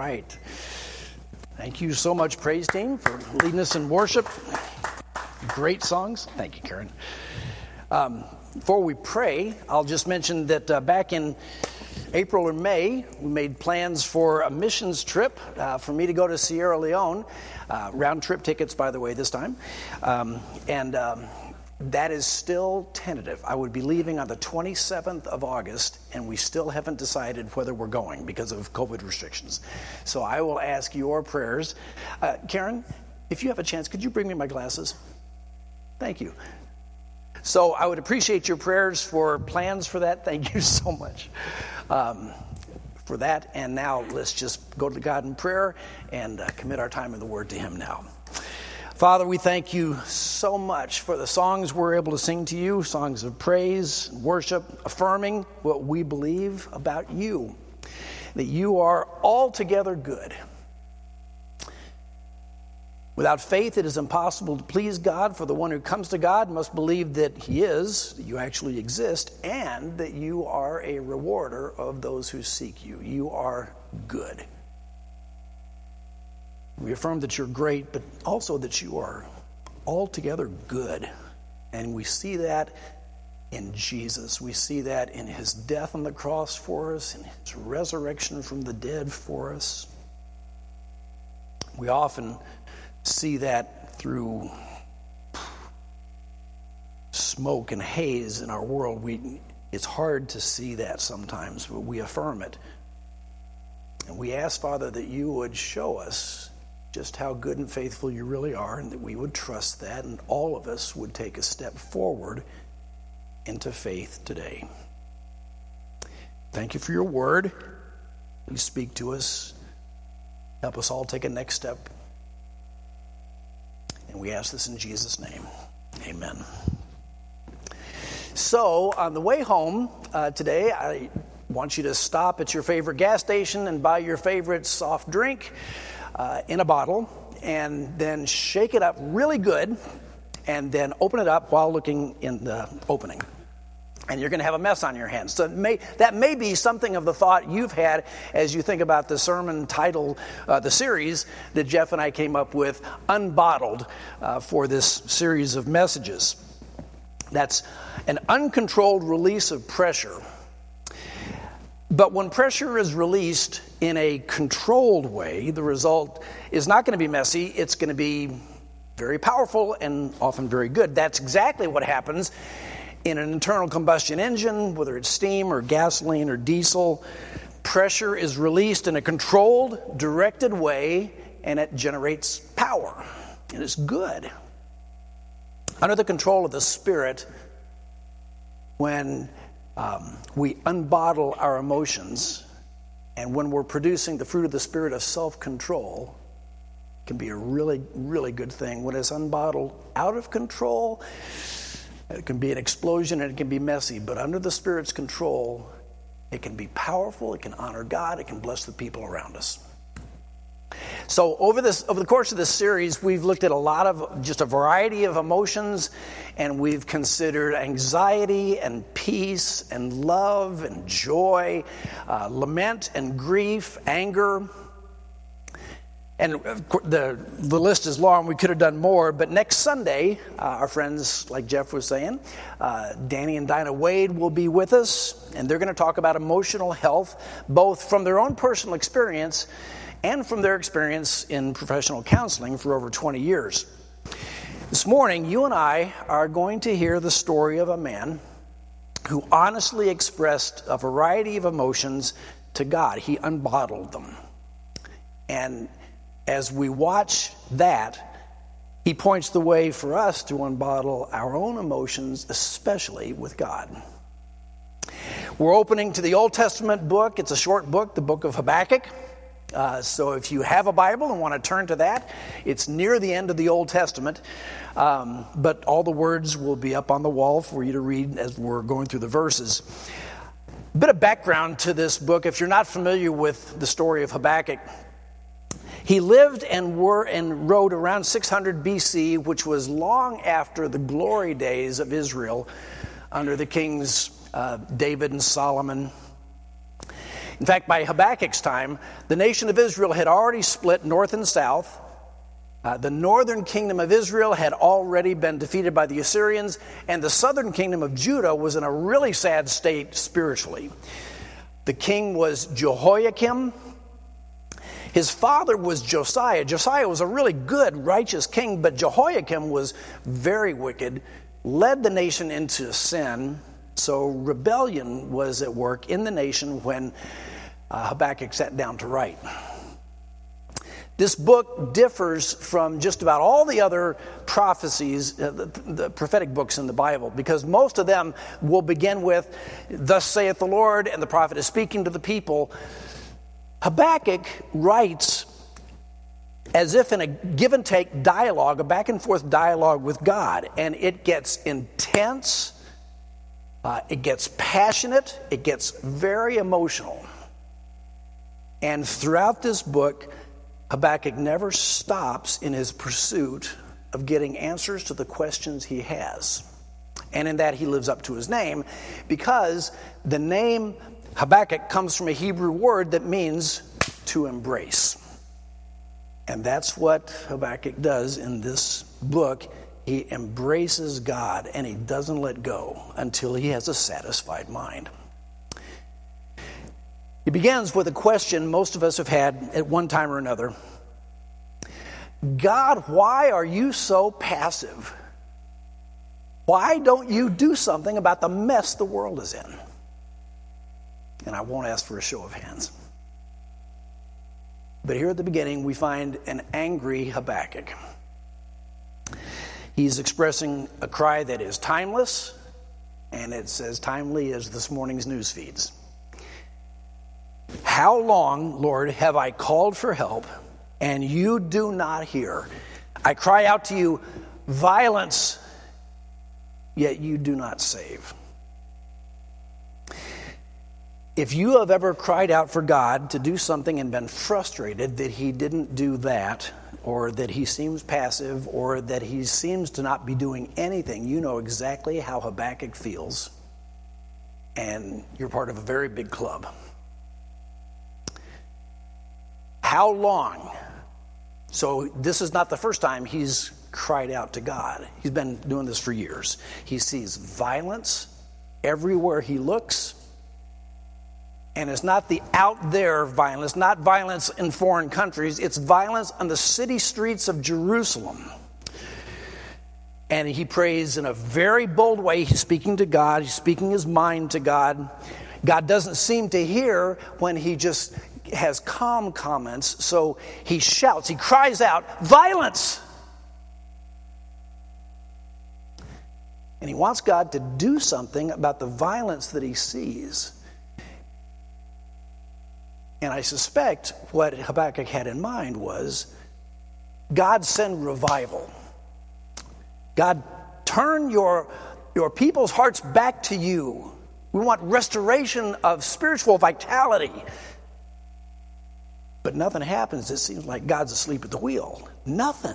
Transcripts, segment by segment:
right. Thank you so much, praise team, for leading us in worship. Great songs. Thank you, Karen. Before we pray, I'll just mention that back in April or May, we made plans for a missions trip for me to go to Sierra Leone. Round-trip tickets, by the way, this time. That is still tentative. I would be leaving on the 27th of August, and we still haven't decided whether we're going because of COVID restrictions. So I will ask your prayers. Karen, if you have a chance, could you bring me my glasses? Thank you. So I would appreciate your prayers for plans for that. Thank you so much for that. And now let's just go to God in prayer and commit our time in the Word to Him now. Father, we thank you so much for the songs we're able to sing to you, songs of praise, worship, affirming what we believe about you, that you are altogether good. Without faith, it is impossible to please God, for the one who comes to God must believe that He is, that you actually exist, and that you are a rewarder of those who seek you. You are good. We affirm that you're great, but also that you are altogether good. And we see that in Jesus. We see that in His death on the cross for us, in His resurrection from the dead for us. We often see that through smoke and haze in our world. It's hard to see that sometimes, but we affirm it. And we ask, Father, that you would show us just how good and faithful you really are, and that we would trust that, and all of us would take a step forward into faith today. Thank you for your word. Please speak to us. Help us all take a next step. And we ask this in Jesus' name. Amen. So, on the way home today, I want you to stop at your favorite gas station and buy your favorite soft drink in a bottle, and then shake it up really good, and then open it up while looking in the opening. And you're going to have a mess on your hands. So that may be something of the thought you've had as you think about the sermon title, the series that Jeff and I came up with, Unbottled, for this series of messages. That's an uncontrolled release of pressure. But when pressure is released in a controlled way, the result is not going to be messy. It's going to be very powerful and often very good. That's exactly what happens in an internal combustion engine, whether it's steam or gasoline or diesel. Pressure is released in a controlled, directed way, and it generates power. And it's good. Under the control of the Spirit, when we unbottle our emotions, and when we're producing the fruit of the Spirit of self-control, it can be a really, really good thing. When it's unbottled out of control, it can be an explosion and it can be messy, but under the Spirit's control, it can be powerful, it can honor God, it can bless the people around us. So over the course of this series, we've looked at a variety of emotions, and we've considered anxiety and peace and love and joy, lament and grief, anger. And the list is long. We could have done more. But next Sunday, our friends, like Jeff was saying, Danny and Dinah Wade will be with us. And they're going to talk about emotional health, both from their own personal experience and from their experience in professional counseling for over 20 years. This morning, you and I are going to hear the story of a man who honestly expressed a variety of emotions to God. He unbottled them. And as we watch that, he points the way for us to unbottle our own emotions, especially with God. We're opening to the Old Testament book. It's a short book, the book of Habakkuk. So if you have a Bible and want to turn to that, it's near the end of the Old Testament. But all the words will be up on the wall for you to read as we're going through the verses. A bit of background to this book. If you're not familiar with the story of Habakkuk, he lived and wrote around 600 BC, which was long after the glory days of Israel under the kings David and Solomon. In fact, by Habakkuk's time, the nation of Israel had already split north and south. The northern kingdom of Israel had already been defeated by the Assyrians, and the southern kingdom of Judah was in a really sad state spiritually. The king was Jehoiakim. His father was Josiah. Josiah was a really good, righteous king, but Jehoiakim was very wicked, led the nation into sin. So rebellion was at work in the nation when Habakkuk sat down to write. This book differs from just about all the other prophecies, the prophetic books in the Bible, because most of them will begin with, "Thus saith the Lord," and the prophet is speaking to the people. Habakkuk writes as if in a give and take dialogue, a back and forth dialogue with God, and it gets intense, it gets passionate, it gets very emotional. And throughout this book, Habakkuk never stops in his pursuit of getting answers to the questions he has. And in that he lives up to his name, because the name Habakkuk comes from a Hebrew word that means to embrace. And that's what Habakkuk does in this book. He embraces God, and he doesn't let go until he has a satisfied mind. He begins with a question most of us have had at one time or another. God, why are you so passive? Why don't you do something about the mess the world is in? And I won't ask for a show of hands. But here at the beginning, we find an angry Habakkuk. He's expressing a cry that is timeless, and it's as timely as this morning's news feeds. How long, Lord, have I called for help, and you do not hear? I cry out to you, violence, yet you do not save. If you have ever cried out for God to do something and been frustrated that he didn't do that, or that he seems passive, or that he seems to not be doing anything, you know exactly how Habakkuk feels. And you're part of a very big club. How long? So this is not the first time he's cried out to God. He's been doing this for years. He sees violence everywhere he looks. And it's not the out there violence, not violence in foreign countries. It's violence on the city streets of Jerusalem. And he prays in a very bold way. He's speaking to God. He's speaking his mind to God. God doesn't seem to hear when he just has calm comments. So he shouts, he cries out, violence! And he wants God to do something about the violence that he sees. And I suspect what Habakkuk had in mind was, God, send revival. God, turn your people's hearts back to you. We want restoration of spiritual vitality. But nothing happens. It seems like God's asleep at the wheel. Nothing.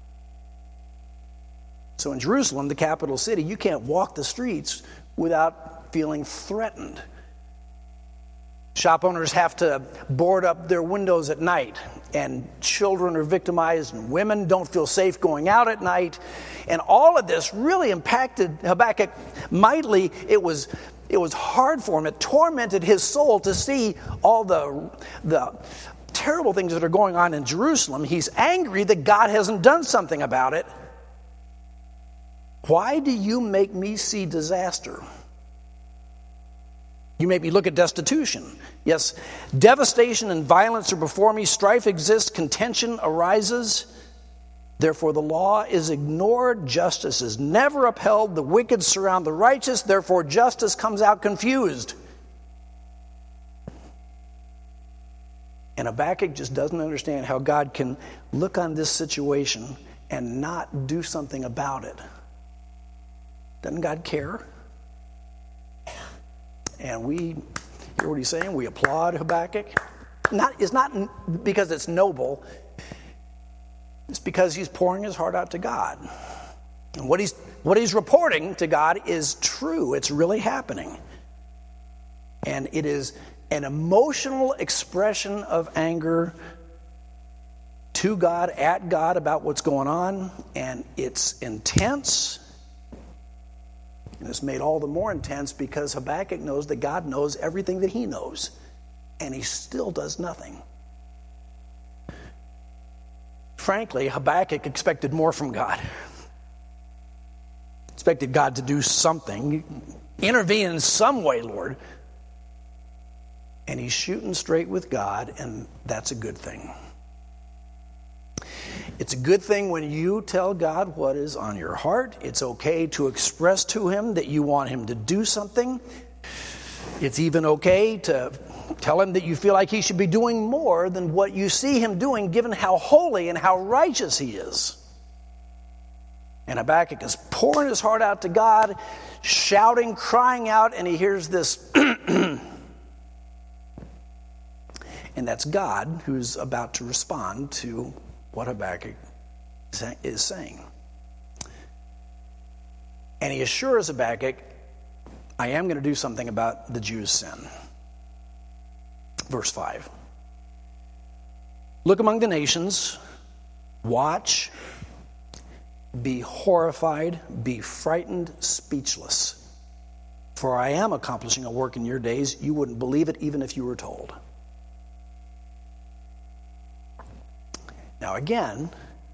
So in Jerusalem, the capital city, you can't walk the streets without feeling threatened. Shop owners have to board up their windows at night, and children are victimized, and women don't feel safe going out at night. And all of this really impacted Habakkuk mightily. It was hard for him. It tormented his soul to see all the terrible things that are going on in Jerusalem. He's angry that God hasn't done something about it. Why do you make me see disaster? You make me look at destitution. Yes, devastation and violence are before me. Strife exists, contention arises. Therefore the law is ignored, justice is never upheld. The wicked surround the righteous, therefore justice comes out confused. And Habakkuk just doesn't understand how God can look on this situation and not do something about it. Doesn't God care? And we hear what he's saying. We applaud Habakkuk. It's not because it's noble. It's because he's pouring his heart out to God. And what he's reporting to God is true. It's really happening. And it is an emotional expression of anger to God, at God, about what's going on, and it's intense. And it's made all the more intense because Habakkuk knows that God knows everything that he knows, and he still does nothing. Frankly, Habakkuk expected more from God. Expected God to do something, intervene in some way, Lord. And he's shooting straight with God, and that's a good thing. It's a good thing when you tell God what is on your heart. It's okay to express to him that you want him to do something. It's even okay to tell him that you feel like he should be doing more than what you see him doing, given how holy and how righteous he is. And Habakkuk is pouring his heart out to God, shouting, crying out, and he hears this. And that's God who's about to respond to what Habakkuk is saying. And he assures Habakkuk, I am going to do something about the Jews' sin. Verse 5. Look among the nations, watch, be horrified, be frightened, speechless. For I am accomplishing a work in your days. You wouldn't believe it even if you were told. Now again,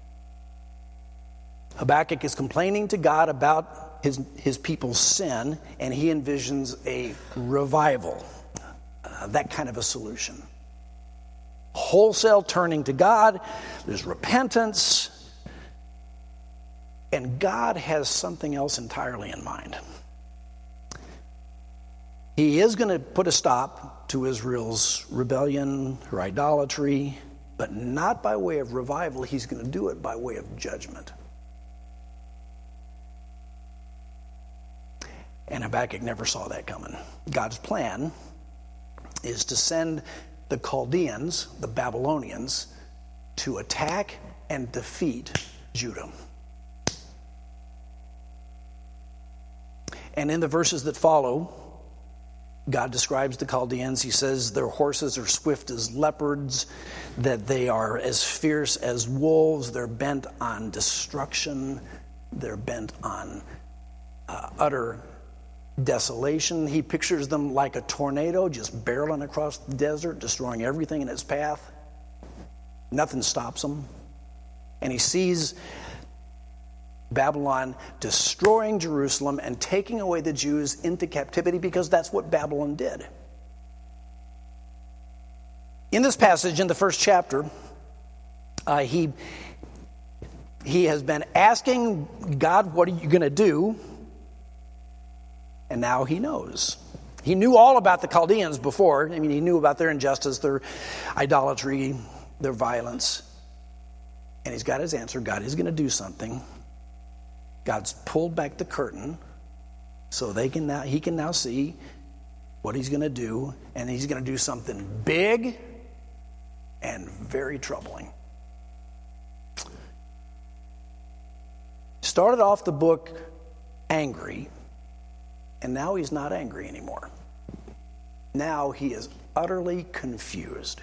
Habakkuk is complaining to God about his people's sin, and he envisions a revival, that kind of a solution. Wholesale turning to God, there's repentance, and God has something else entirely in mind. He is going to put a stop to Israel's rebellion, her idolatry, but not by way of revival. He's going to do it by way of judgment. And Habakkuk never saw that coming. God's plan is to send the Chaldeans, the Babylonians, to attack and defeat Judah. And in the verses that follow, God describes the Chaldeans. He says their horses are swift as leopards, that they are as fierce as wolves. They're bent on destruction. They're bent on utter desolation. He pictures them like a tornado just barreling across the desert, destroying everything in its path. Nothing stops them. And he sees Babylon destroying Jerusalem and taking away the Jews into captivity, because that's what Babylon did. In this passage, in the first chapter, he has been asking God, what are you going to do? And now he knows. He knew all about the Chaldeans before. I mean, he knew about their injustice, their idolatry, their violence. And he's got his answer. God is going to do something. God's pulled back the curtain so he can now see what he's going to do, and he's going to do something big and very troubling. Started off the book angry, and now he's not angry anymore. Now he is utterly confused.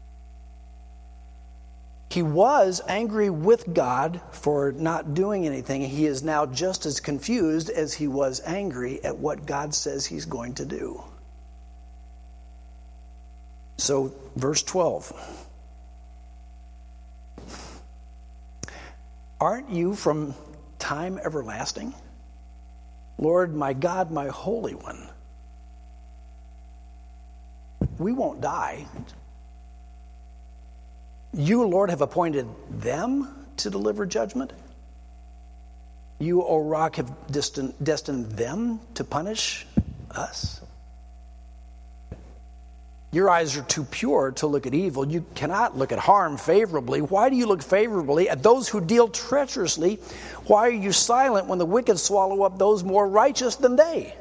He was angry with God for not doing anything. He is now just as confused as he was angry at what God says he's going to do. So, verse 12. Aren't you from time everlasting? Lord, my God, my Holy One. We won't die. You, Lord, have appointed them to deliver judgment. You, O Rock, have destined them to punish us. Your eyes are too pure to look at evil. You cannot look at harm favorably. Why do you look favorably at those who deal treacherously? Why are you silent when the wicked swallow up those more righteous than they?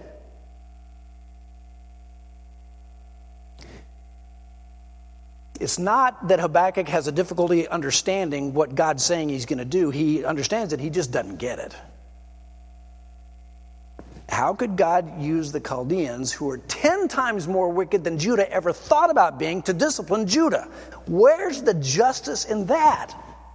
It's not that Habakkuk has a difficulty understanding what God's saying he's going to do. He understands it. He just doesn't get it. how could God use the Chaldeans, who are 10 times more wicked than Judah ever thought about being, to discipline Judah? Where's the justice in that?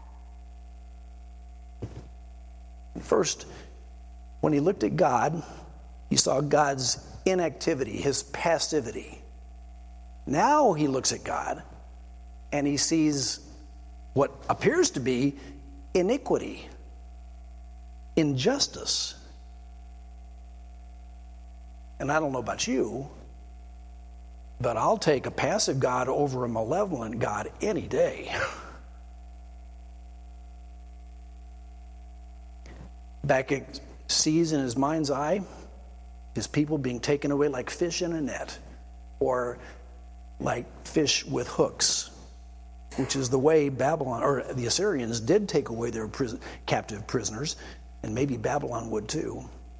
First, when he looked at God, he saw God's inactivity, his passivity. Now he looks at God and he sees what appears to be iniquity, injustice. And I don't know about you, but I'll take a passive God over a malevolent God any day. Habakkuk sees in his mind's eye his people being taken away like fish in a net, or like fish with hooks, which is the way Babylon, or the Assyrians, did take away their captive prisoners, and maybe Babylon would too.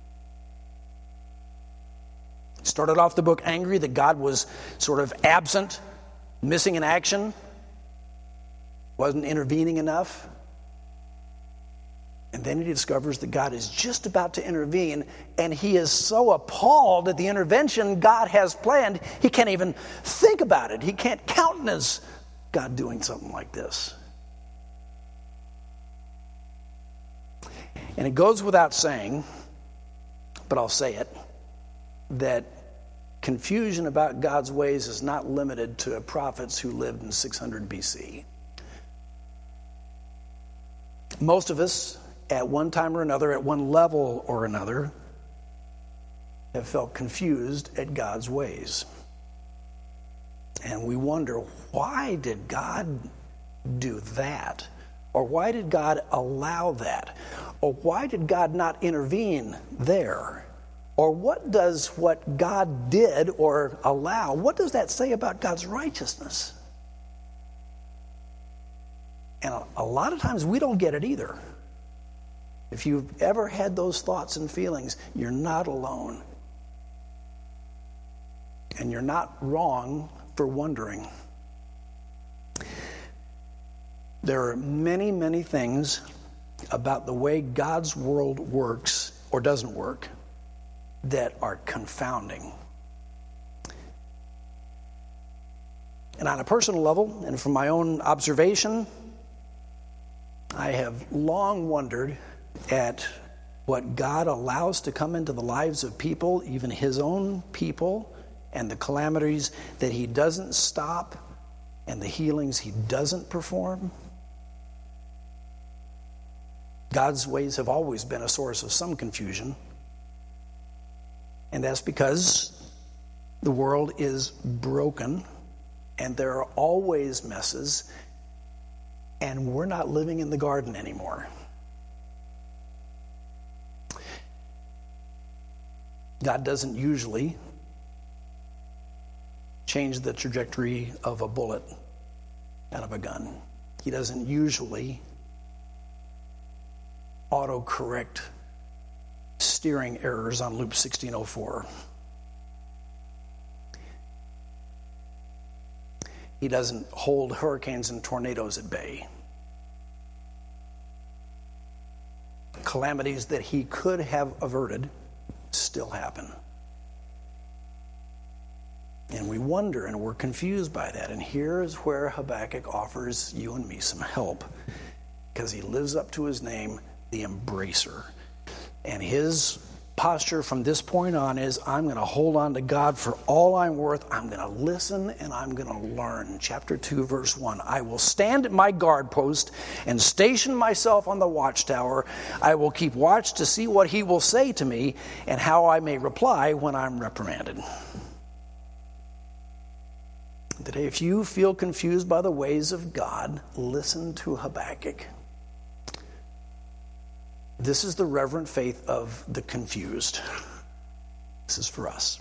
Started off the book angry that God was sort of absent, missing in action, wasn't intervening enough. And then he discovers that God is just about to intervene, and he is so appalled at the intervention God has planned, he can't even think about it. He can't countenance God doing something like this. And it goes without saying, but I'll say it, that confusion about God's ways is not limited to prophets who lived in 600 BC. Most of us, at one time or another, at one level or another, have felt confused at God's ways. And we wonder, why did God do that? Or why did God allow that? Or why did God not intervene there? Or what does what God did or allow, what does that say about God's righteousness? And a lot of times we don't get it either. If you've ever had those thoughts and feelings, you're not alone. And you're not wrong for wondering. There are many, many things about the way God's world works or doesn't work that are confounding. And on a personal level, and from my own observation, I have long wondered at what God allows to come into the lives of people, even his own people, and the calamities that he doesn't stop and the healings he doesn't perform. God's ways have always been a source of some confusion, and that's because the world is broken and there are always messes, and we're not living in the garden anymore. God doesn't usually change the trajectory of a bullet out of a gun. He doesn't usually autocorrect steering errors on Loop 1604. He doesn't hold hurricanes and tornadoes at bay. Calamities that he could have averted still happen. And we wonder and we're confused by that. And here's where Habakkuk offers you and me some help, because he lives up to his name, the Embracer. And his posture from this point on is, I'm going to hold on to God for all I'm worth. I'm going to listen and I'm going to learn. Chapter 2, verse 1. I will stand at my guard post and station myself on the watchtower. I will keep watch to see what he will say to me and how I may reply when I'm reprimanded. Today, if you feel confused by the ways of God, listen to Habakkuk. This is the reverent faith of the confused. This is for us.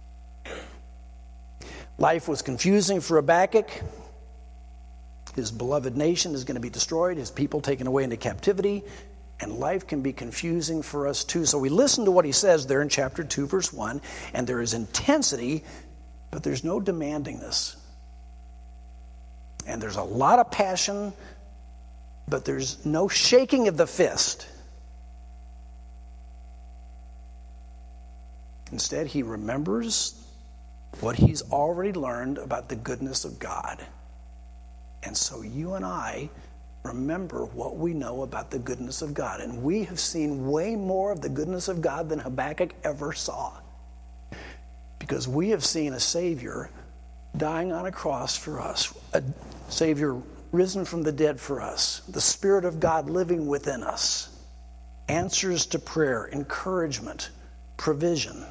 Life was confusing for Habakkuk. His beloved nation is going to be destroyed, his people taken away into captivity, and life can be confusing for us too. So we listen to what he says there in chapter 2, verse 1, and there is intensity, but there's no demandingness. And there's a lot of passion, but there's no shaking of the fist. Instead, he remembers what he's already learned about the goodness of God. And so you and I remember what we know about the goodness of God. And we have seen way more of the goodness of God than Habakkuk ever saw. Because we have seen a Savior dying on a cross for us, a Savior risen from the dead for us, the Spirit of God living within us, answers to prayer, encouragement, provision.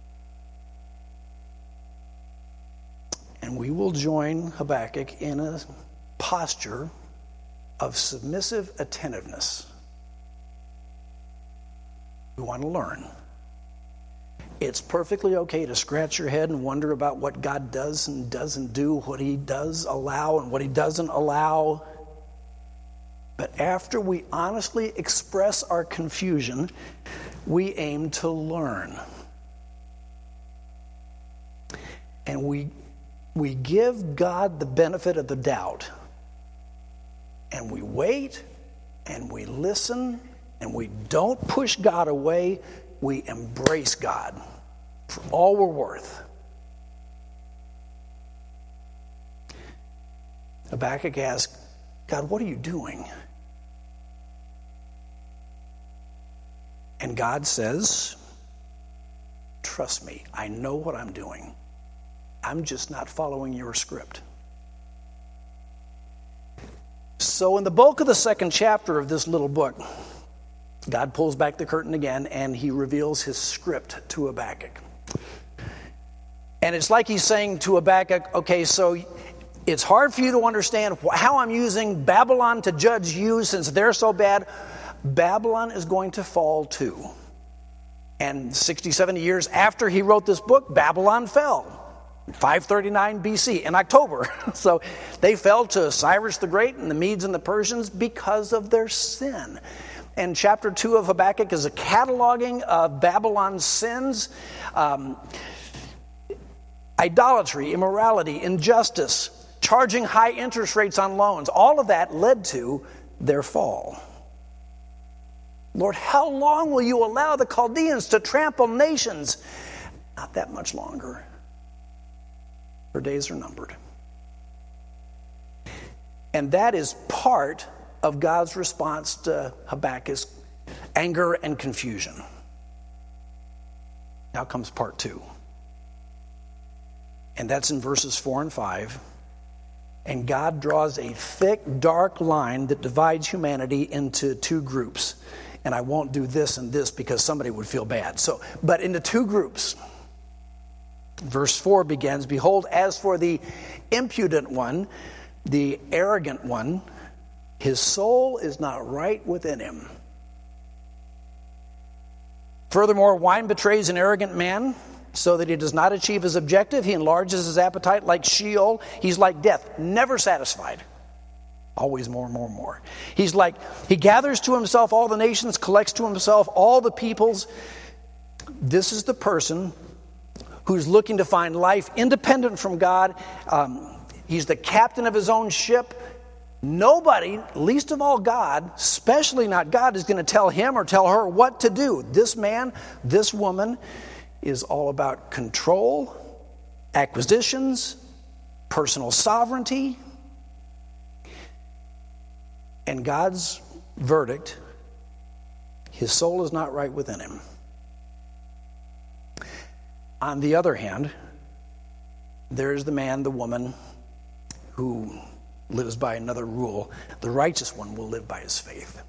And we will join Habakkuk in a posture of submissive attentiveness. We want to learn. It's perfectly okay to scratch your head and wonder about what God does and doesn't do, what he does allow and what he doesn't allow. But after we honestly express our confusion, we aim to learn. And we give God the benefit of the doubt. And we wait, and we listen, and we don't push God away. We embrace God for all we're worth. Habakkuk asked, God, what are you doing? And God says, trust me, I know what I'm doing. I'm just not following your script. So in the bulk of the second chapter of this little book, God pulls back the curtain again and he reveals his script to Habakkuk. And it's like he's saying to Habakkuk, okay, so it's hard for you to understand how I'm using Babylon to judge you since they're so bad. Babylon is going to fall too. And 60, 70 years after he wrote this book, Babylon fell. 539 BC in October. So they fell to Cyrus the Great and the Medes and the Persians because of their sin. And chapter 2 of Habakkuk is a cataloging of Babylon's sins, idolatry, immorality, injustice, charging high interest rates on loans. All of that led to their fall. Lord, how long will you allow the Chaldeans to trample nations? Not that much longer. Their days are numbered. And that is part of God's response to Habakkuk's anger and confusion. Now comes part 2. And that's in verses 4 and 5. And God draws a thick, dark line that divides humanity into two groups. And I won't do this and this because somebody would feel bad. But into two groups. Verse 4 begins, behold, as for the impudent one, the arrogant one, his soul is not right within him. Furthermore, wine betrays an arrogant man so that he does not achieve his objective. He enlarges his appetite like Sheol. He's like death, never satisfied. Always more and more and more. He's like, he gathers to himself all the nations, collects to himself all the peoples. This is the person who's looking to find life independent from God. He's the captain of his own ship. Nobody, least of all God, especially not God, is going to tell him or tell her what to do. This man, this woman is all about control, acquisitions, personal sovereignty. And God's verdict, his soul is not right within him. On the other hand, there's the man, the woman, who lives by another rule. The righteous one will live by his faith.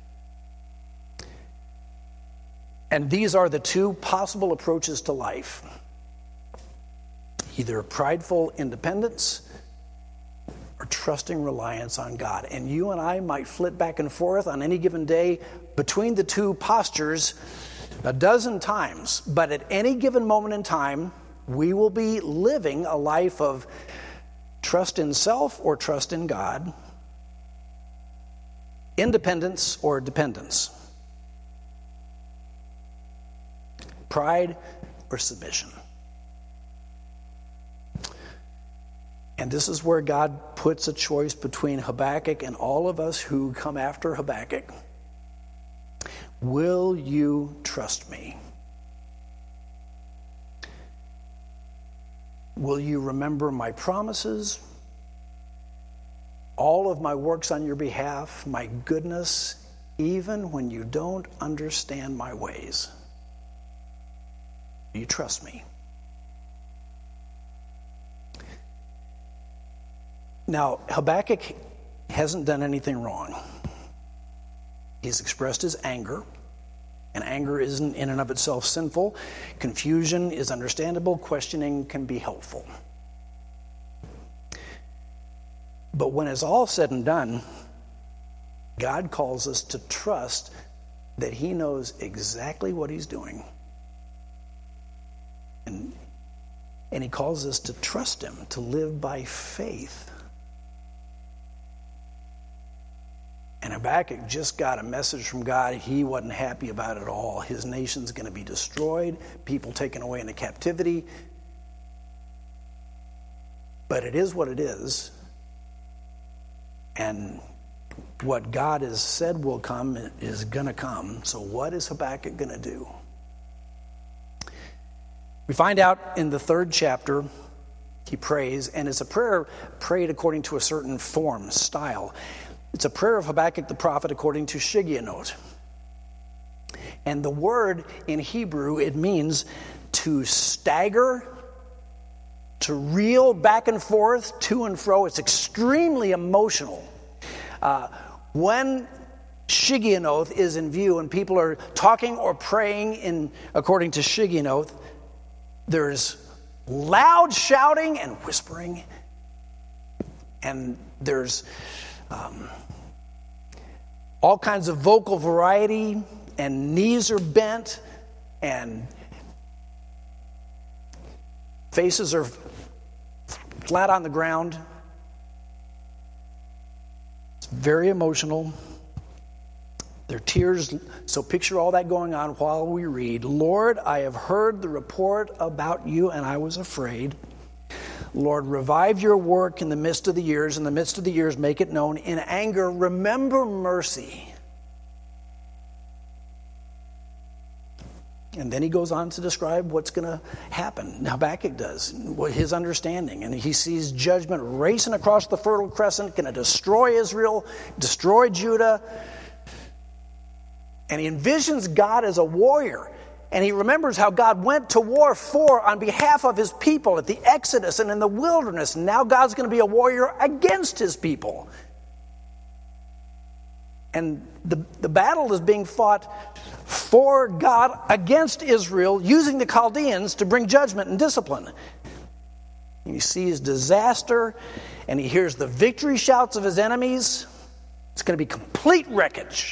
And these are the two possible approaches to life. Either prideful independence or trusting reliance on God. And you and I might flip back and forth on any given day between the two postures a dozen times. But at any given moment in time, we will be living a life of trust in self or trust in God, independence or dependence, pride or submission. And this is where God puts a choice between Habakkuk and all of us who come after Habakkuk. Will you trust me? Will you remember my promises, all of my works on your behalf, my goodness, even when you don't understand my ways? Do you trust me? Now, Habakkuk hasn't done anything wrong. He's expressed his anger, and anger isn't in and of itself sinful. Confusion is understandable. Questioning can be helpful. But when it's all said and done, God calls us to trust that he knows exactly what he's doing. And he calls us to trust him, to live by faith. And Habakkuk just got a message from God he wasn't happy about at all. His nation's going to be destroyed, people taken away into captivity. But it is what it is. And what God has said will come is going to come. So what is Habakkuk going to do? We find out in the 3rd chapter, he prays, and it's a prayer prayed according to a certain form, style. It's a prayer of Habakkuk the prophet according to Shigionoth. And the word in Hebrew, it means to stagger, to reel back and forth, to and fro. It's extremely emotional. When Shigionoth is in view and people are talking or praying according to Shigionoth, there's loud shouting and whispering, and there's all kinds of vocal variety, and knees are bent, and faces are flat on the ground. It's very emotional. There are tears, so picture all that going on while we read. Lord, I have heard the report about you, and I was afraid. Lord, revive your work in the midst of the years. In the midst of the years, make it known. In anger, remember mercy. And then he goes on to describe what's going to happen. Habakkuk does, his understanding. And he sees judgment racing across the Fertile Crescent, going to destroy Israel, destroy Judah. And he envisions God as a warrior. And he remembers how God went to war on behalf of his people at the Exodus and in the wilderness. And now God's going to be a warrior against his people. And the battle is being fought for God against Israel, using the Chaldeans to bring judgment and discipline. And he sees disaster, and he hears the victory shouts of his enemies. It's going to be complete wreckage.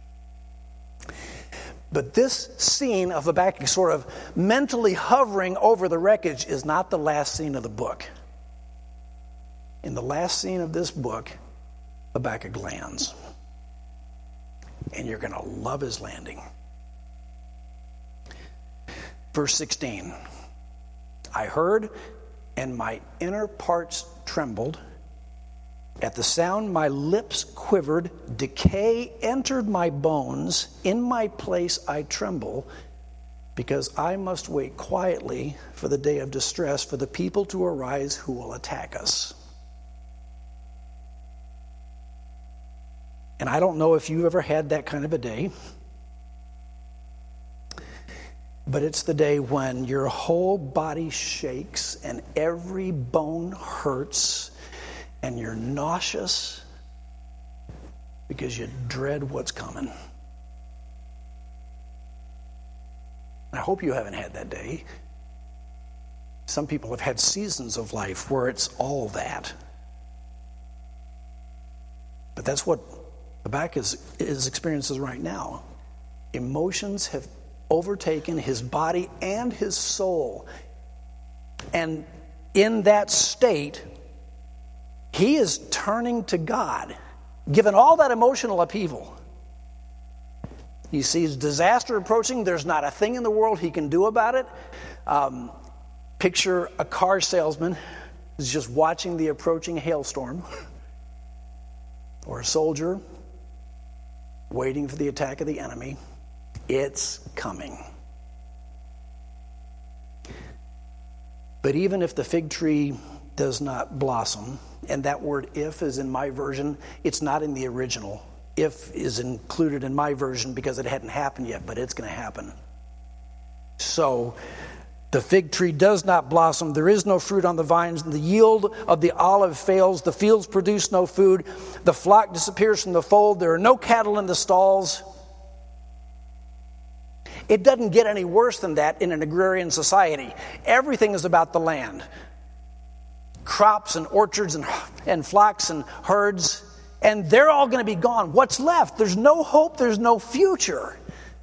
But this scene of Habakkuk sort of mentally hovering over the wreckage is not the last scene of the book. In the last scene of this book, Habakkuk lands. And you're going to love his landing. Verse 16. I heard, and my inner parts trembled. At the sound, my lips quivered. Decay entered my bones. In my place, I tremble, because I must wait quietly for the day of distress, for the people to arise who will attack us. And I don't know if you've ever had that kind of a day, but it's the day when your whole body shakes and every bone hurts and you're nauseous because you dread what's coming. I hope you haven't had that day. Some people have had seasons of life where it's all that. But that's what Habakkuk is experiences right now. Emotions have overtaken his body and his soul. And in that state, he is turning to God, given all that emotional upheaval. He sees disaster approaching. There's not a thing in the world he can do about it. Picture a car salesman who's just watching the approaching hailstorm, or a soldier waiting for the attack of the enemy. It's coming. But even if the fig tree does not blossom, and that word if is in my version, it's not in the original. If is included in my version because it hadn't happened yet, but it's going to happen. So the fig tree does not blossom. There is no fruit on the vines. The yield of the olive fails. The fields produce no food. The flock disappears from the fold. There are no cattle in the stalls. It doesn't get any worse than that in an agrarian society. Everything is about the land. Crops and orchards and flocks and herds. And they're all going to be gone. What's left? There's no hope. There's no future.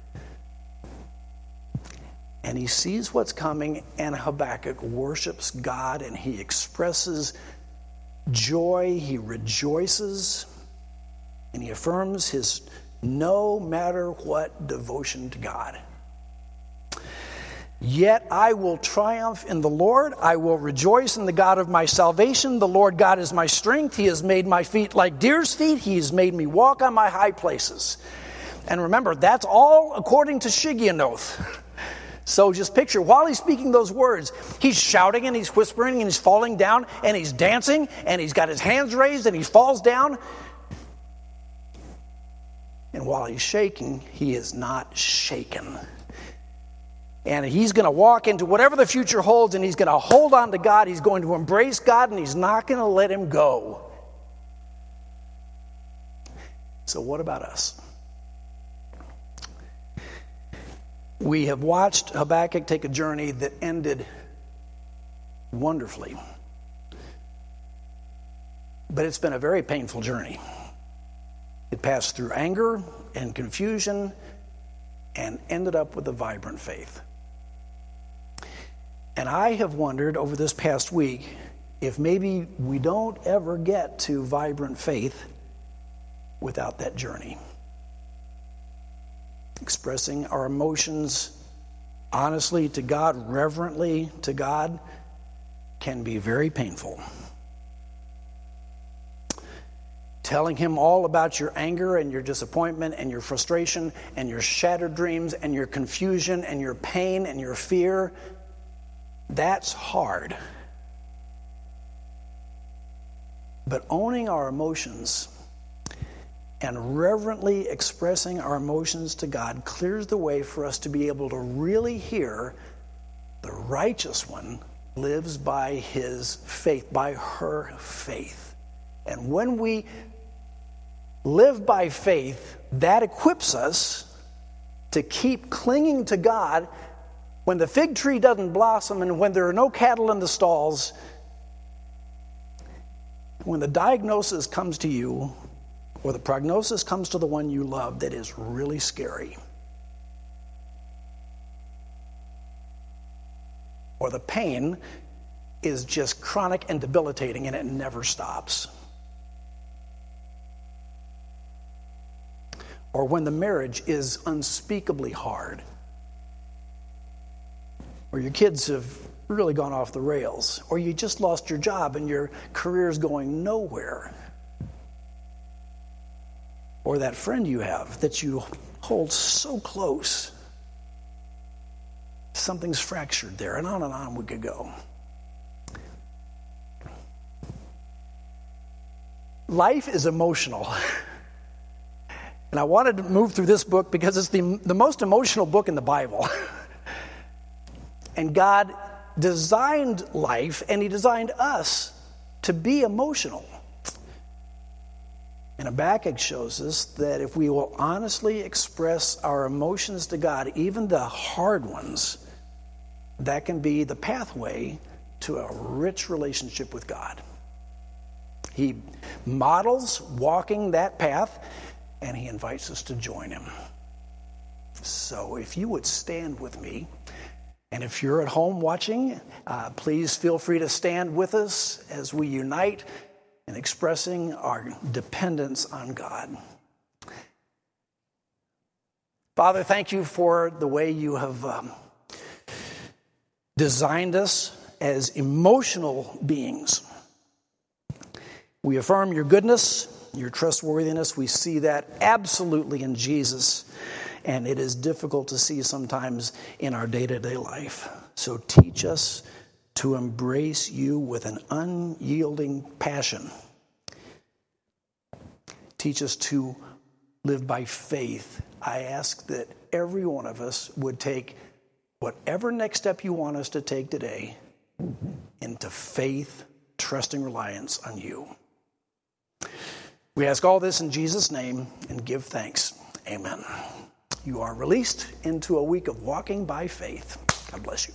And he sees what's coming, and Habakkuk worships God, and he expresses joy. He rejoices, and he affirms his no matter what devotion to God. Yet I will triumph in the Lord. I will rejoice in the God of my salvation. The Lord God is my strength. He has made my feet like deer's feet. He has made me walk on my high places. And remember, that's all according to Shigionoth. So just picture, while he's speaking those words, he's shouting and he's whispering and he's falling down and he's dancing and he's got his hands raised and he falls down. And while he's shaking, he is not shaken. And he's going to walk into whatever the future holds, and he's going to hold on to God. He's going to embrace God, and he's not going to let him go. So what about us? We have watched Habakkuk take a journey that ended wonderfully. But it's been a very painful journey. It passed through anger and confusion and ended up with a vibrant faith. And I have wondered over this past week if maybe we don't ever get to vibrant faith without that journey. Expressing our emotions honestly to God, reverently to God, can be very painful. Telling him all about your anger and your disappointment and your frustration and your shattered dreams and your confusion and your pain and your fear, that's hard. But owning our emotions and reverently expressing our emotions to God clears the way for us to be able to really hear the righteous one lives by his faith, by her faith. And when we live by faith, that equips us to keep clinging to God when the fig tree doesn't blossom and when there are no cattle in the stalls. When the diagnosis comes to you, or the prognosis comes to the one you love that is really scary, or the pain is just chronic and debilitating and it never stops, or when the marriage is unspeakably hard, or your kids have really gone off the rails, or you just lost your job and your career's going nowhere, or that friend you have that you hold so close, something's fractured there, and on we could go. Life is emotional. And I wanted to move through this book because it's the most emotional book in the Bible. And God designed life, and he designed us to be emotional. And Habakkuk shows us that if we will honestly express our emotions to God, even the hard ones, that can be the pathway to a rich relationship with God. He models walking that path, and he invites us to join him. So if you would stand with me, and if you're at home watching, please feel free to stand with us as we unite in expressing our dependence on God. Father, thank you for the way you have designed us as emotional beings. We affirm your goodness, your trustworthiness. We see that absolutely in Jesus, and it is difficult to see sometimes in our day-to-day life. So teach us to embrace you with an unyielding passion. Teach us to live by faith. I ask that every one of us would take whatever next step you want us to take today into faith, trusting reliance on you. We ask all this in Jesus' name and give thanks. Amen. You are released into a week of walking by faith. God bless you.